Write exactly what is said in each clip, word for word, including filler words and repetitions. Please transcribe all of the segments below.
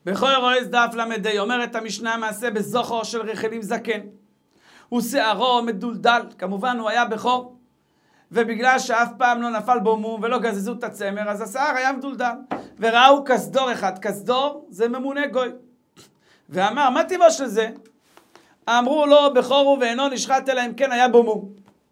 בכור רועז דף למדי, אומרת המשנה מעשה בזוכו של רחלים זקן. הוא שערו מדולדל, כמובן הוא היה בכור, ובגלל שאף פעם לא נפל בו מום ולא גזזו את הצמר, אז השיער היה מדולדל. וראו כסדור אחד, כסדור זה ממונה גוי. ואמר, מה טיבו של זה? אמרו לו, בכור הוא ואינו נשחט אלא אם כן היה בו מום.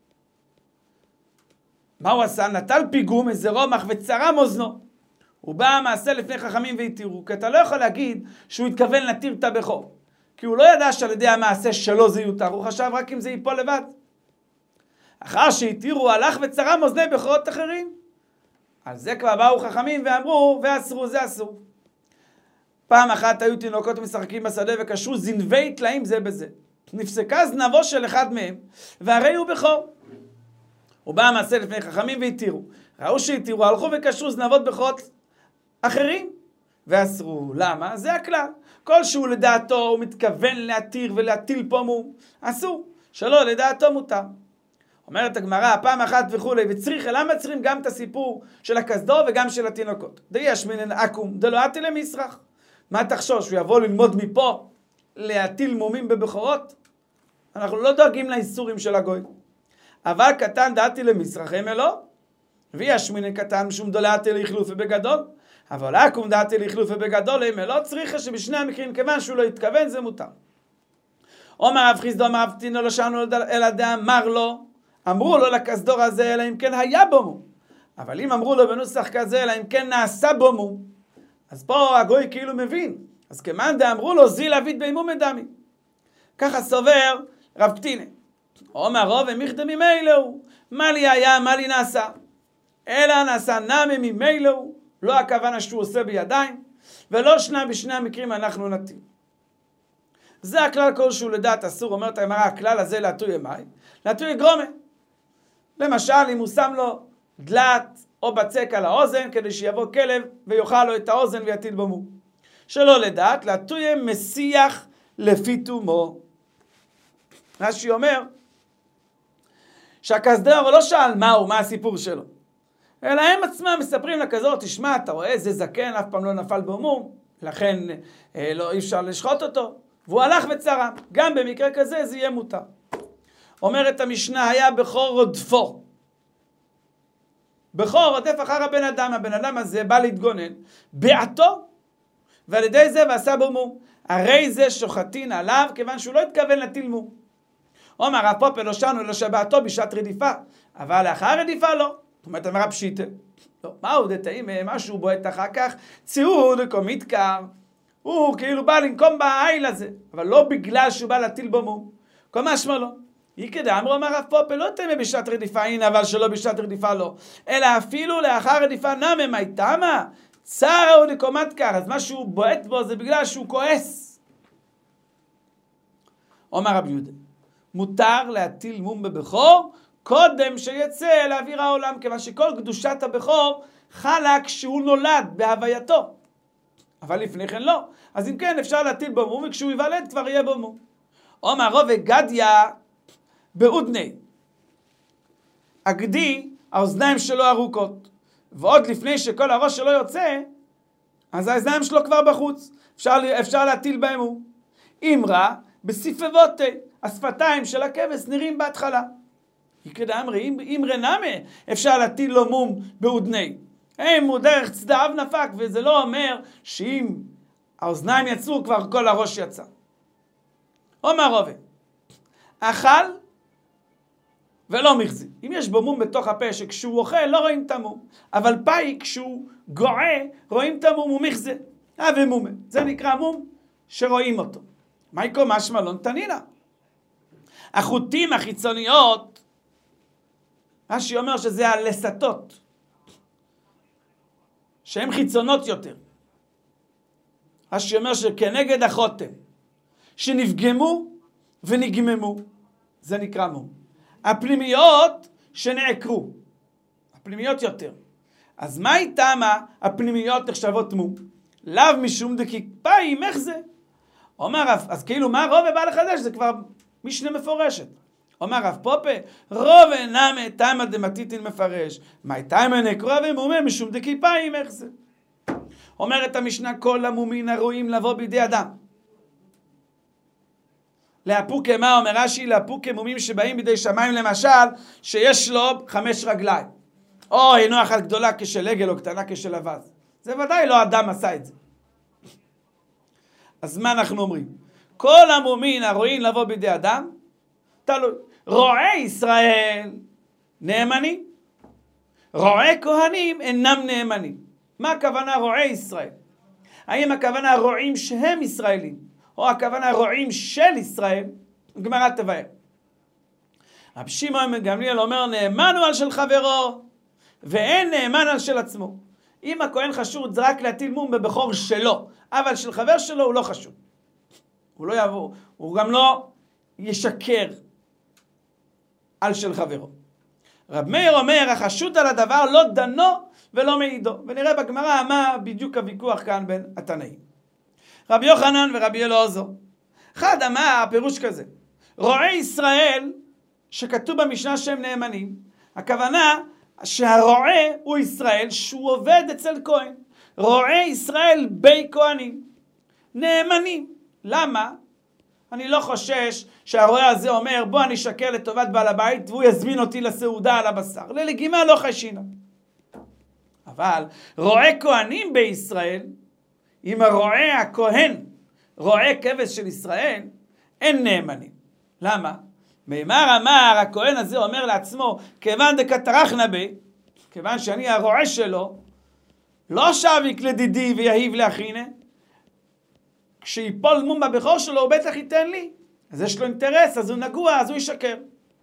מה הוא עשה? נטל פיגום, איזה רומח וצרם אוזנו. הוא בא המעשה לפני חכמים והתירו, כי אתה לא יכול להגיד שהוא התכוון להתיר את הבכור. כי הוא לא ידע שעל ידי המעשה שלו זה יותר, הוא חשב רק אם זה ייפול לבד. אחר שהתירו, הוא הלך וצרם אוזני בכורות אחרים. על זה כבר באו חכמים ואמרו, ואסרו, זה אסור. פעם אחת היו תינוקות משחקים בשדה וקשרו זנבי תלאים זה בזה. נפסקה זנבו של אחד מהם, והרי הוא בכור. הוא בא המעשה לפני חכמים והתירו. ראו שהתירו, הלכו וקשרו זנבות בכורות אחרים, ואסרו. למה? זה הכלל. כל שהוא לדעתו הוא מתכוון להתיר ולהטיל פה מום, אסור. שלא לדעתו מותר. אומרת הגמרא, פעם אחת וכולי, וצריך, למה צריכים גם את הסיפור של הכסדור וגם של התינוקות? דייש מינן אקום, דלא אתי למסרח. מה תחשוש? הוא יבוא ללמוד מפה, להטיל מומים בבכורות? אנחנו לא דואגים לאיסורים של הגוי. אבל קטן דעתי למסרח, הם אלו. ויש מינן קטן משום דלא אתי להחלופה בגדול. אבל אקום דעתי להחלופה בגדול, הם אלו. צריכה שבשני המקרים, כיוון שהוא לא התכוון, זה מותר. אומר רב חיסדא אמר רב תינא לא שאלנו אלא דאמר לו, אמרו לו לכסדור הזה אלא אם כן היה בו מום. אבל אם אמרו לו בנוסח כזה אלא אם כן נעשה בו מום, אז פה הגוי כאילו מבין. אז כמאן דאמרו לו זיל אבית בימום מדמי. ככה סובר רב פתינא. אומר רוב ומיכדא ממילא הוא. מה לי היה, מה לי נעשה? אלא נעשה נמי ממילא הוא. לא הכוונה שהוא עושה בידיים, ולא שנה בשני המקרים אנחנו נתאים. זה הכלל כלשהו לדעת אסור. אומרת הגמרא, הכלל הזה להטוי אמי, להטוי גרומה. למשל, אם הוא שם לו דלת או בצק על האוזן, כדי שיבוא כלב ויאכל לו את האוזן ויטיל בו מום. שלא לדעת, להטוי מסיח לפי תומו. רש"י אומר, שהכסדור לא שאל מהו, מה הסיפור שלו. אלא הם עצמם מספרים לכזור, תשמע, אתה רואה, זה זקן, אף פעם לא נפל בו מום, לכן אה, לא, אי אפשר לשחוט אותו. והוא הלך וצרם. גם במקרה כזה זה יהיה מותר. אומרת המשנה, היה בכור רודפו. בכור רודף אחר הבן אדם, הבן אדם הזה בא להתגונן, בעתו, ועל ידי זה ועשה בו מום. הרי זה שוחטין עליו, כיוון שהוא לא התכוון להטיל מום. אומר רב פופא לא שנו אלא שבעתו בשעת רדיפה, אבל לאחר רדיפה לא. זאת אומרת, אמרה פשיטה. לא, מהו דתאים, משהו בועט אחר כך, ציור דקומית קר. הוא כאילו בא לנקום בעיל הזה, אבל לא בגלל שהוא בא להטיל בו מום. כל משמע לא. יקדם, אמר רב פופא, לא תמה בשעת רדיפה, הנה, אבל שלא בשעת רדיפה לא. אלא אפילו לאחר רדיפה נמה, מה תמה? צער הוא דקומת קר, אז מה שהוא בועט בו זה בגלל שהוא כועס. אומר רב יהודה, מותר להטיל מום בבכור, קודם שיצא לאוויר העולם, כיוון שכל קדושת הבכור חלה כשהוא נולד בהווייתו. אבל לפני כן לא. אז אם כן, אפשר להטיל בו מום, וכשהוא ייוולד כבר יהיה בו מום. אומר רב גדיה באודני. הגדי, האוזניים שלו ארוכות. ועוד לפני שכל הראש שלו יוצא, אז האוזניים שלו כבר בחוץ. אפשר, אפשר להטיל בהם מום. אמרה, בסיפבותי, השפתיים של הכבש נראים בהתחלה. יקרא אמרי, אמרי נמה, אפשר להטיל לו מום באודני. הם הוא דרך צדעיו נפק, וזה לא אומר שאם האוזניים יצאו, כבר כל הראש יצא. אומר רבי, אכל ולא מחזי. אם יש בו מום בתוך הפה, שכשהוא אוכל לא רואים את המום, אבל פאי כשהוא גועה, רואים את המום ומחזי. אה ומומה. זה נקרא מום שרואים אותו. מה יקום משמע לא נתנינה? החוטים החיצוניות, רש"י אומר שזה הלסתות, שהן חיצונות יותר. רש"י אומר שכנגד החותם, שנפגמו ונגממו, זה נקרא מום. הפנימיות שנעקרו, הפנימיות יותר. אז מה איתם הפנימיות נחשבות מום? לאו משום דכיפיים, איך זה? אומר רב, אז כאילו מה רוב בא לחדש? זה כבר משנה מפורשת. אומר רב פופא, רוב נמה תמה דמתיתין מפרש. מה תמה נקרא ומומה משום דכיפיים, איך זה? אומרת המשנה, כל המומין הרואים לבוא בידי אדם. להפוקה, מה אומר רש"י? להפוקה מומים שבאים בידי שמיים, למשל, שיש לו חמש רגליים. או אינו אחת גדולה כשל עגל או קטנה כשל אבז. זה ודאי לא אדם עשה את זה. אז מה אנחנו אומרים? כל המומין הרואים לבוא בידי אדם, תלוי. רועי ישראל נאמנים. רועי כהנים אינם נאמנים. מה הכוונה רועי ישראל? האם הכוונה רועים שהם ישראלים, או הכוונה רועים של ישראל? גמרא תבאר. רבי שמעון בן גמליאל אומר, נאמן הוא על של חברו, ואין נאמן על של עצמו. אם הכהן חשוד זה רק להטיל מום בבכור שלו, אבל של חבר שלו הוא לא חשוד. הוא לא יעבור, הוא גם לא ישקר על של חברו. רב מאיר אומר, החשוד על הדבר לא דנו ולא מעידו. ונראה בגמרא מה בדיוק הוויכוח כאן בין התנאים. רבי יוחנן ורבי אלעזר. אחד אמר פירוש כזה, רועי ישראל שכתוב במשנה שהם נאמנים, הכוונה שהרועה הוא ישראל שהוא עובד אצל כהן. רועי ישראל בי כהנים נאמנים. למה? אני לא חושש שהרועה הזה אומר בוא אני שקר לטובת בעל הבית והוא יזמין אותי לסעודה על הבשר. ללגימה לא חשינה. אבל רועי כהנים בישראל, אם הרועי הכהן רועי כבש של ישראל, אין נאמנים. למה? מימר אמר, הכהן הזה אומר לעצמו, כיוון דקטרחנה בי, כיוון שאני הרועי שלו, לא שביק לדידי ויהיב לאחינה, כשיפול מום בבכור שלו הוא בטח ייתן לי. אז יש לו אינטרס, אז הוא נגוע, אז הוא ישקר.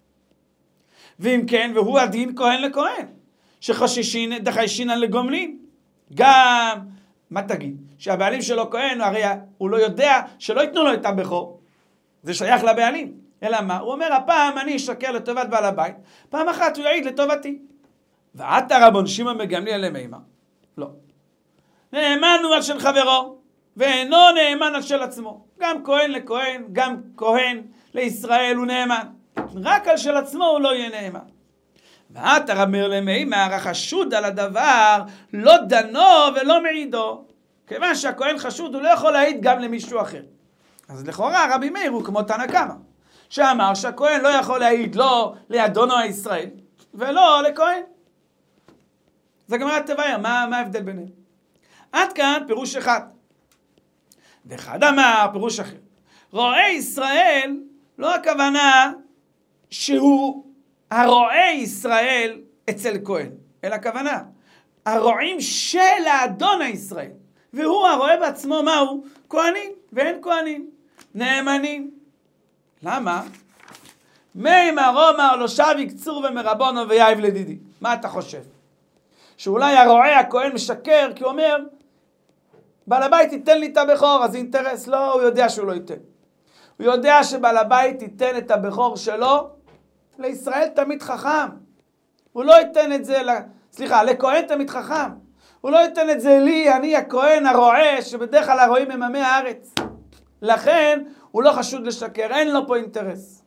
ואם כן, והוא הדין כהן לכהן, שחשישין דחיישינן לגומלין. גם, מה תגיד? שהבעלים שלו כהן, הרי הוא לא יודע שלא ייתנו לו את הבכור. זה שייך לבעלים. אלא מה? הוא אומר, הפעם אני אשקר לטובת בעל הבית, פעם אחת הוא יעיד לטובתי. ועתה רבון שמעון בן גמליאל למימה. לא. נאמן הוא על של חברו, ואינו נאמן על של עצמו. גם כהן לכהן, גם כהן לישראל הוא נאמן. רק על של עצמו הוא לא יהיה נאמן. ועתה רב מאיר למימה, החשוד על הדבר, לא דנו ולא מעידו. כיוון שהכהן חשוד, הוא לא יכול להעיד גם למישהו אחר. אז לכאורה רבי מאיר הוא כמו תנא קמא, שאמר שהכהן לא יכול להעיד לא לאדונו הישראל, ולא לכהן. זה גמרא תבאר, מה, מה ההבדל ביניהם? עד כאן פירוש אחד. ואחד אמר פירוש אחר. רועי ישראל, לא הכוונה שהוא הרועי ישראל אצל כהן, אלא הכוונה הרועים של האדון הישראל. והוא הרועה בעצמו מהו? כהנים, ואין כהנים. נאמנים. למה? מימר אומר לא שביק צור ומרבונו ויהיב לדידי. מה אתה חושב? שאולי הרועה הכהן משקר כי הוא אומר בעל הבית ייתן לי את הבכור, אז אינטרס. לא, הוא יודע שהוא לא ייתן. הוא יודע שבעל הבית ייתן את הבכור שלו לישראל תמיד חכם. הוא לא ייתן את זה, סליחה, לכהן תמיד חכם. הוא לא ייתן את זה לי, אני הכהן הרועה, שבדרך כלל הרועים הם עמי הארץ. לכן הוא לא חשוד לשקר, אין לו פה אינטרס.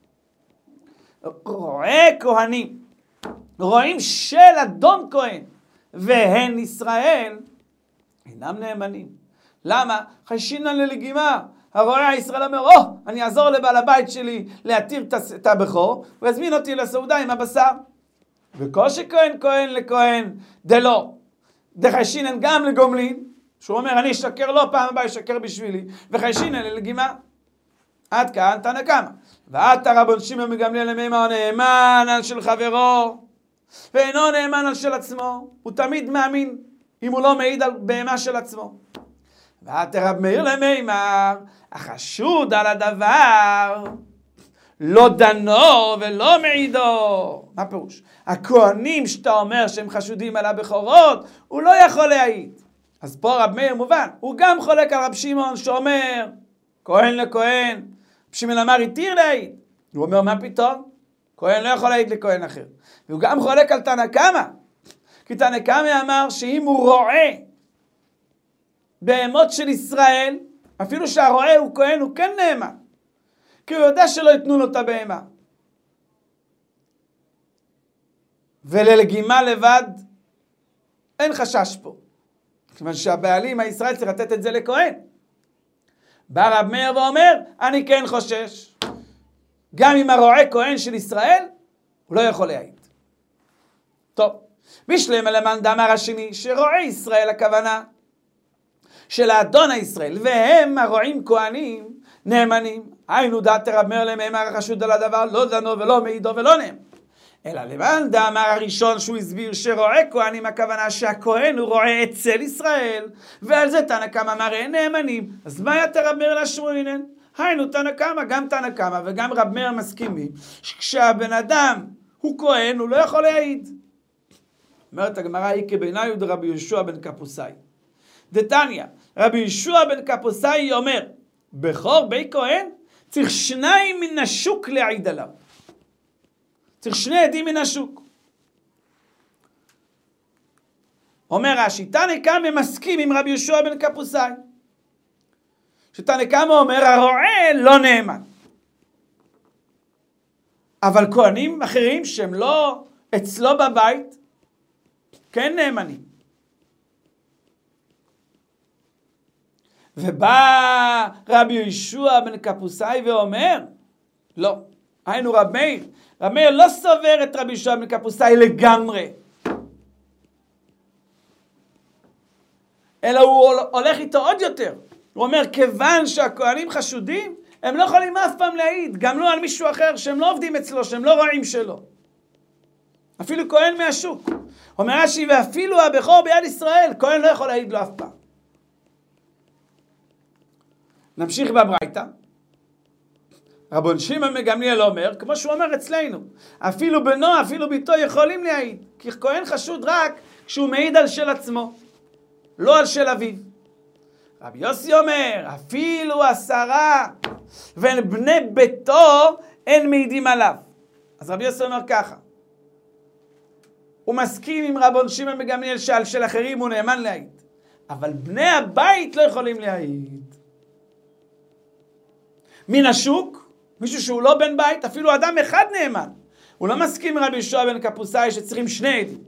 רועה כהנים, רועים של אדון כהן, והן ישראל, אינם נאמנים. למה? חיישינן ללגימה. הרועה הישראל אומר, או, אני אעזור לבעל הבית שלי להתיר את הבכור, והזמין אותי לסעודה עם הבשר. וקושי כהן כהן לכהן, דלא. דחיישינן גם לגומלין, שהוא אומר, אני אשקר לו, פעם הבאה ישקר בשבילי, וחיישינן ללגימה. עד כאן תנא קמא. ועתה רבון שמעון בן גמליאל למימה, נאמן על של חברו, ואינו נאמן על של עצמו. הוא תמיד מאמין, אם הוא לא מעיד על בהמה של עצמו. ועתה רב מאיר למימה, החשוד על הדבר, לא דנו ולא מעידו. מה פירוש? הכהנים שאתה אומר שהם חשודים על הבכורות, הוא לא יכול להעיד. אז פה רב מאיר מובן, הוא גם חולק על רב שמעון שאומר, כהן לכהן, רב שמעון אמר התיר להעיד. הוא אומר, מה פתאום? כהן לא יכול להעיד לכהן אחר. והוא גם חולק על תנא קמא, כי תנא קמא אמר שאם הוא רועה בהמות של ישראל, אפילו שהרועה הוא כהן, הוא כן נאמן. כי הוא יודע שלא ייתנו לו את הבהמה. וללגימה לבד, אין חשש פה. כיוון שהבעלים הישראל צריך לתת את זה לכהן. בא רב מאיר ואומר, אני כן חושש. גם אם הרועה כהן של ישראל, הוא לא יכול להעיד. טוב, בשלם למאן דאמר השני, שרועה ישראל הכוונה של האדון הישראל, והם הרועים כהנים נאמנים. היינו דעת רב מאיר למאמר החשוד על הדבר, לא דנו ולא מעידו ולא נאמן. אלא למאן דאמר הראשון שהוא הסביר שרועה כהנים הכוונה שהכהן הוא רועה אצל ישראל, ועל זה תנא קמא מראה נאמנים. אז מה יתר רב מאיר לשמואינן? היינו תנא קמא, גם תנא קמא וגם רב מאיר מסכימים שכשהבן אדם הוא כהן הוא לא יכול להעיד. אומרת הגמרא, היא כבינאי דרבי יהושע בן קפוסאי. דתניא, רבי יהושע בן קפוסאי אומר, בכור בי כהן צריך שניים מן השוק להעיד עליו. צריך שני עדים מן השוק. אומר רש"י, תנא קמא מסכים עם רבי יהושע בן קפוסאי. שתנא קמא אומר, הרועה לא נאמן. אבל כהנים אחרים שהם לא אצלו בבית, כן נאמנים. ובא רבי יהושע בן קפוסאי ואומר, לא, היינו רב מאיר. רב מאיר לא סובר את רבי יהושע בן קפוסאי לגמרי, אלא הוא הולך איתו עוד יותר. הוא אומר, כיוון שהכהנים חשודים, הם לא יכולים אף פעם להעיד, גם לא על מישהו אחר שהם לא עובדים אצלו, שהם לא רועים שלו. אפילו כהן מהשוק. אומר רש"י, ואפילו הבכור ביד ישראל, כהן לא יכול להעיד לו אף פעם. נמשיך בברייתא. רבן שמעון מגמליאל אומר, כמו שהוא אומר אצלנו, אפילו בנו, אפילו ביתו יכולים להעיד, כי כהן חשוד רק כשהוא מעיד על של עצמו, לא על של אביו. רבי יוסי אומר, אפילו עשרה ובני ביתו אין מעידים עליו. אז רבי יוסי אומר ככה, הוא מסכים עם רבן שמעון מגמליאל שעל של אחרים הוא נאמן להעיד, אבל בני הבית לא יכולים להעיד. מן השוק, מישהו שהוא לא בן בית, אפילו אדם אחד נאמן. הוא לא מסכים עם רבי יהושע בן קפוסאי שצריכים שני עדים.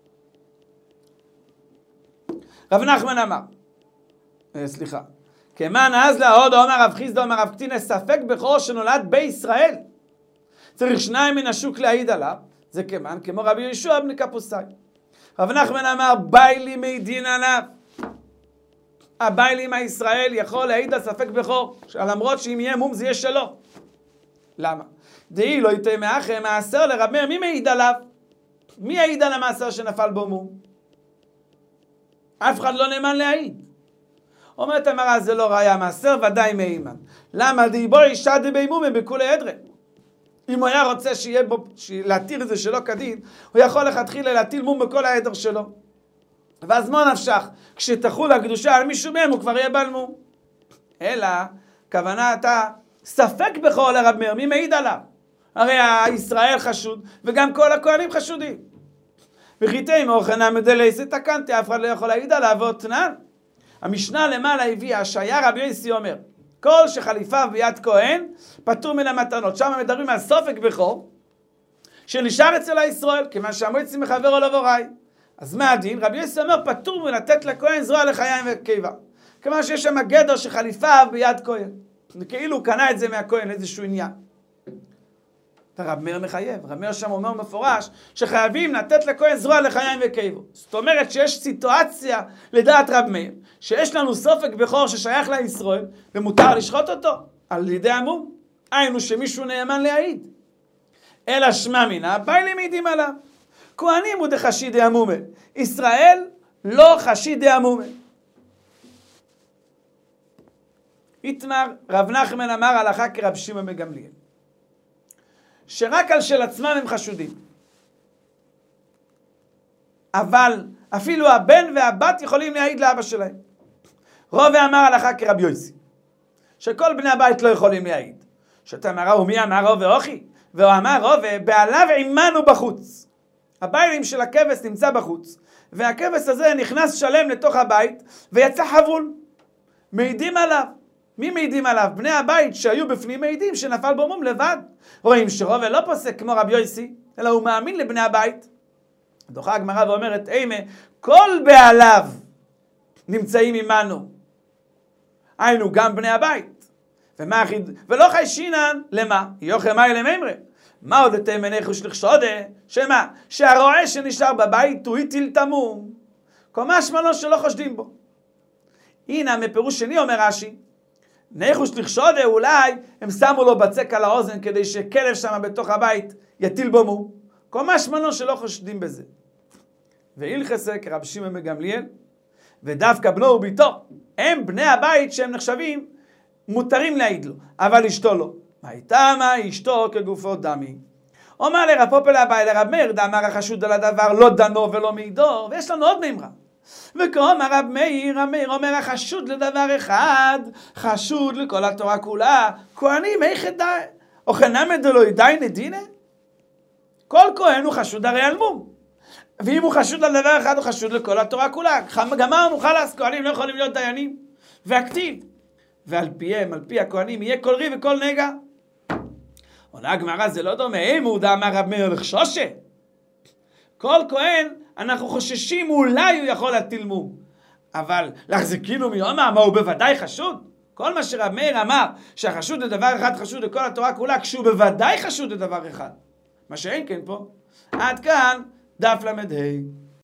רב נחמן אמר, סליחה, כמן אז להוד אומר רב חיסדא אומר רב קטינא, ספק בכור שנולד בישראל צריך שניים מן השוק להעיד עליו, זה כמן כמו רבי יהושע בן קפוסאי. רב נחמן אמר, ביילים מעידין עליו. הביילים הישראל יכול להעיד על ספק בכור, למרות שאם יהיה מום זה יהיה שלו. למה? דהי לא יתאם מאחר מעשר לרב מאיר, מי מעיד עליו? מי יעיד על המעשר שנפל בו מום? אף אחד לא נאמן להעיד. אומרת המראה, זה לא ראיה, מעשר ודאי מהימן. למה? דהי בו אישה די מומה בכולי עדרה. אם הוא היה רוצה שיהיה בו, להתיר את זה שלא כדין, הוא יכול לכתחילה להטיל מום בכל העדר שלו. ואז מה נפשך? כשתחול הקדושה על מישהו מהם, הוא כבר יהיה בעל מום. אלא, כוונה אתה, ספק בכור לרב מאיר, מי מעיד עליו? הרי הישראל חשוד, וגם כל הכהנים חשודים. וחיתי מאורחנה מדלייסת תקנתי, אף אחד לא יכול להעיד עליו, ואותנן. המשנה למעלה הביאה, שהיה רבי יוסי אומר, כל שחליפיו ביד כהן, פטור מן המתנות. שם מדברים על סופק בכור, שנשאר אצל הישראל, כיוון שהמועצי מחברו לבוראי. אז מה הדין? רבי יוסי אומר, פטור מלתת לכהן זרוע לחיים וקיבה. כיוון שיש שם גדר שחליפיו ביד כהן. כאילו הוא קנה את זה מהכהן, איזשהו עניין. הרב מאיר מחייב. רב מאיר שם אומר מפורש, שחייבים לתת לכהן זרוע לחיים וקיבה. זאת אומרת שיש סיטואציה, לדעת רב מאיר, שיש לנו סופק בכור ששייך לישראל, ומותר לשחוט אותו על ידי המום. היינו שמישהו נאמן להעיד. אלא שמע מינה, ביילים מעידים עליו. כהנים הוא דחשידי המומה. ישראל לא חשידי המומה. איתמר, רב נחמן אמר הלכה כרב שמעון מגמליאל. שרק על של עצמם הם חשודים. אבל אפילו הבן והבת יכולים להעיד לאבא שלהם. רובה אמר הלכה כרב יוסי. שכל בני הבית לא יכולים להעיד. שאתה אמר, ומי אמר רובה אוכי? והוא אמר רובה, בעליו עמנו בחוץ. הביילים של הכבש נמצא בחוץ, והכבש הזה נכנס שלם לתוך הבית, ויצא חבול. מעידים עליו. מי מעידים עליו? בני הבית שהיו בפנים מעידים שנפל בו מום לבד. רואים שרובה לא פוסק כמו רבי יוסי, אלא הוא מאמין לבני הבית. דוחה הגמרא ואומרת, אימה, כל בעליו נמצאים עמנו. היינו גם בני הבית. ומה החיד... ולא חיישינן, למה? יוכל מאי לממרה. מה עוד אתם מניחוש לחשודה? שמה? שהרועה שנשאר בבית הוא הטיל תמום. כל משמע לו שלא חושדים בו. הנה מפירוש שני אומר רש"י, ניחוש לחשודה אולי הם שמו לו בצק על האוזן כדי שכלב שם בתוך הבית יטיל בו מום. כל משמע לו שלא חושדים בזה. והילכסה כרב שמעון בן גמליאל, ודווקא בנו וביתו, הם בני הבית שהם נחשבים, מותרים להעיד לו, אבל אשתו לא. מה הייתה מה אשתו כגופו דמי. אומר לרב פופלה הבא לרב מאיר, דאמר החשוד על הדבר לא דנו ולא מעידו, ויש לנו עוד מימרה. וכאומר הרב מאיר, המאיר אומר החשוד לדבר אחד, חשוד לכל התורה כולה, כהנים איך ידע, או חנמד אלו ידעי נדינה? כל כהן הוא חשוד הרי על מום. ואם הוא חשוד על דבר אחד, הוא חשוד לכל התורה כולה. גמרנו, חלאס, כהנים לא יכולים להיות דיינים. והכתיב. ועל פיהם, על פי הכהנים, יהיה כל ריב וכל נגע. עונה הגמרא, זה לא דומה. אם הוא דאמר רב מאיר לחשושה. כל כהן, אנחנו חוששים, אולי הוא יכול להטיל מום. אבל להחזיקינו מיומא, מה הוא בוודאי חשוד? כל מה שרב מאיר אמר, שהחשוד לדבר אחד חשוד לכל התורה כולה, כשהוא בוודאי חשוד לדבר אחד. מה שאין כן פה. עד כאן, דף למד ה'.